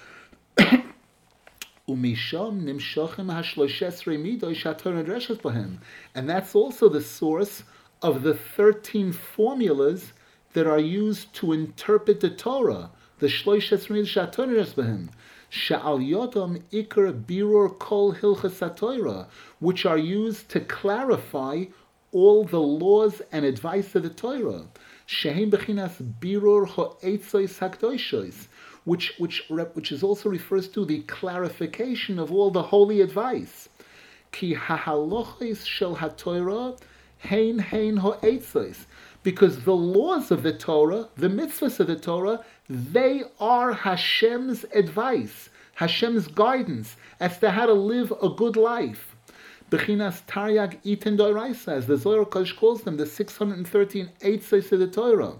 Umisham nimshochem hashloshesrei midoi shator nedreshes b'hem, and that's also the source of the thirteen formulas that are used to interpret the Torah, the shloshesrei midoi shator nedreshes b'hem, she'al yodom ikar birur kol hilchas haTorah, which are used to clarify all the laws and advice of the Torah, shehem b'chinas birur ha'etzos hakdoshos, which which which is also refers to the clarification of all the holy advice. Ki hahalochos shel haTorah hein hein ha'etzos, because the laws of the Torah, the mitzvahs of the Torah, they are Hashem's advice, Hashem's guidance as to how to live a good life. Bechinas Taryag Iten Doiraisa, as the Zohar Kodesh calls them, the six hundred thirteen Eitzos of the Torah.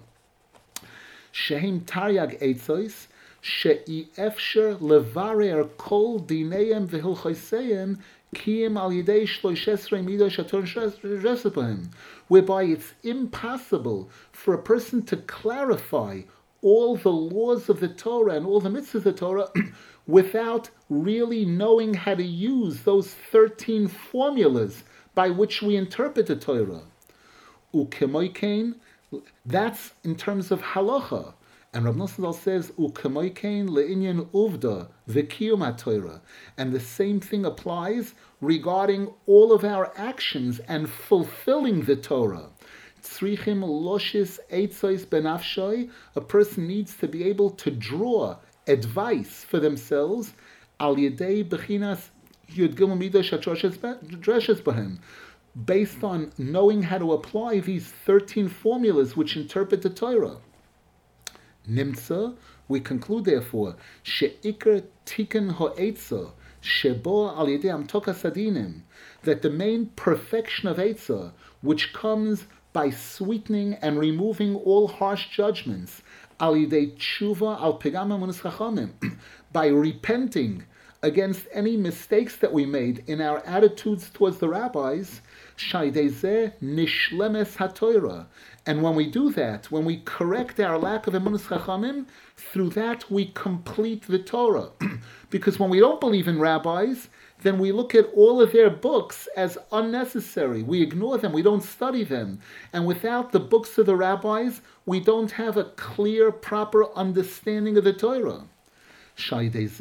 Shehem Taryag Eitzos, She'i Efsher Levarer Kol Dineim V'Hilchoseiim Kiyim Al Yidei Shloishesrei Midosh Hator Resepahim, whereby it's impossible for a person to clarify all the laws of the Torah and all the mitzvahs of the Torah without really knowing how to use those thirteen formulas by which we interpret the Torah. Ukemoikein, that's in terms of halacha. And Rav Nosson says, Ukemoikein le'inyan uvda v'kiyum haTorah. And the same thing applies regarding all of our actions and fulfilling the Torah. Tzrichim loshis eitzos benafshoi, a person needs to be able to draw advice for themselves, al yedei bechinas yud gimel midosh hadreshes b'hem, based on knowing how to apply these thirteen formulas which interpret the Torah. Nimtza, we conclude therefore, she'ikar tikkun ha'etzah shebo al yedei amtokas hadinim, that the main perfection of Eitzah, which comes by sweetening and removing all harsh judgments, al yidei tshuva al pegam emunas chachamim, by repenting against any mistakes that we made in our attitudes towards the rabbis, shaydei zeh nishlemes haTorah. And when we do that, when we correct our lack of emunas chachamim, through that we complete the Torah. Because when we don't believe in rabbis, then we look at all of their books as unnecessary. We ignore them, we don't study them. And without the books of the rabbis, we don't have a clear, proper understanding of the Torah. Through this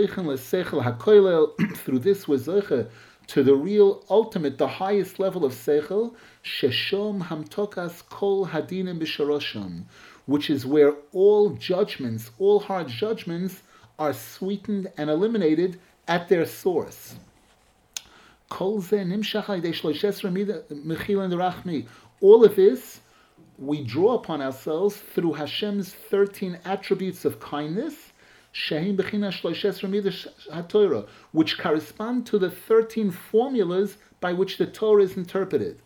we're zeicha to the real, ultimate, the highest level of seichel, sheshom hamtokas kol hadinim b'shorosham, which is where all judgments, all hard judgments, are sweetened and eliminated at their source. All of this we draw upon ourselves through Hashem's thirteen attributes of kindness, which correspond to the thirteen formulas by which the Torah is interpreted,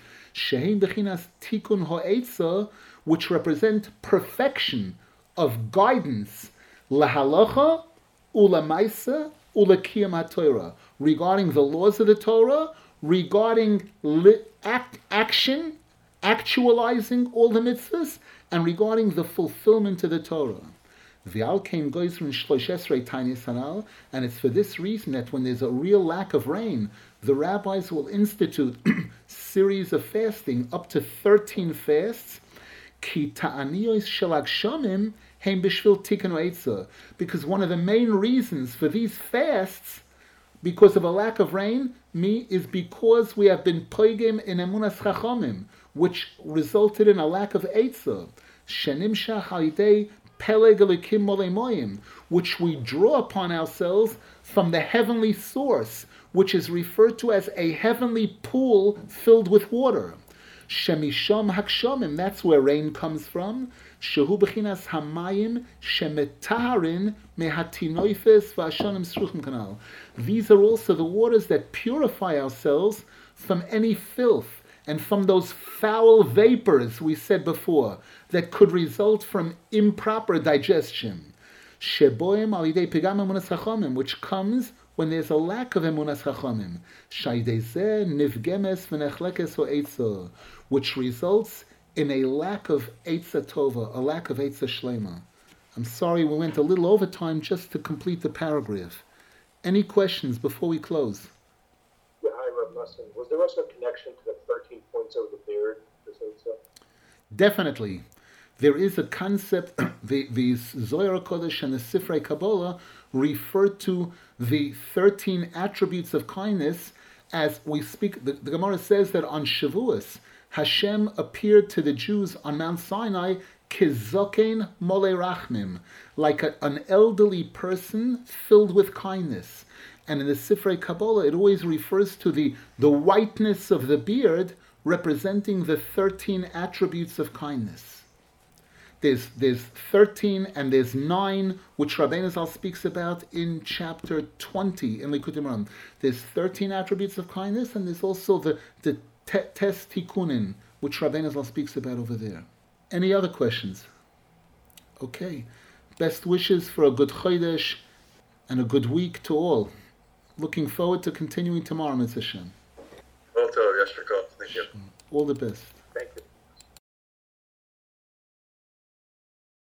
which represent perfection of guidance, lahalacha, ulamaisa, ulakiyam haTorah, regarding the laws of the Torah, regarding li- act, action, actualizing all the mitzvahs, and regarding the fulfillment of the Torah. V'alkein goizrin shlosh esrei tainis hanal, and it's for this reason that when there's a real lack of rain, the rabbis will institute series of fasting, up to thirteen fasts, ki ta'aniyos shel hagshamim heim b'shvil tikkun ha'etzah, because one of the main reasons for these fasts, because of a lack of rain, me, is because we have been poigim in emunas chachamim, which resulted in a lack of eitzah, shenimshach halidei peleg elikim molei moyim, which we draw upon ourselves from the heavenly source, which is referred to as a heavenly pool filled with water. Shemisham hakshamim, that's where rain comes from. Shehu b'chinas hamayim shemetaharin mehatinoifes v'ashonim sruchim kanal. These are also the waters that purify ourselves from any filth and from those foul vapors we said before that could result from improper digestion. Sheboim alidei pigam emunas chachamim, which comes when there's a lack of emunas chachamim, shaydezeh nivgemes v'nechlekes ha'etzah, which results in a lack of eitzah tova, a lack of eitzah shlema. I'm sorry we went a little over time just to complete the paragraph. Any questions before we close? Yeah, hi, Rav Nassim. Was there also a connection to the thirteen points over the beard? Definitely. There is a concept, the, the Zohar Kodesh and the Sifrei Kabbalah refer to the thirteen attributes of kindness as we speak. The, the Gemara says that on Shavuos, Hashem appeared to the Jews on Mount Sinai kizokein molei rachmim, like a, an elderly person filled with kindness. And in the Sifrei Kabbalah, it always refers to the, the whiteness of the beard representing the thirteen attributes of kindness. There's, there's thirteen and there's nine, which Rabbeinu Zal speaks about in chapter twenty in Likutei Moharan. There's thirteen attributes of kindness, and there's also the, the te- Tes Tikunin, which Rabbeinu Zal speaks about over there. Any other questions? Okay. Best wishes for a good Chodesh and a good week to all. Looking forward to continuing tomorrow, Mitzvah Hashem. Well, Tov, Yashar Kol. Thank you. All the best.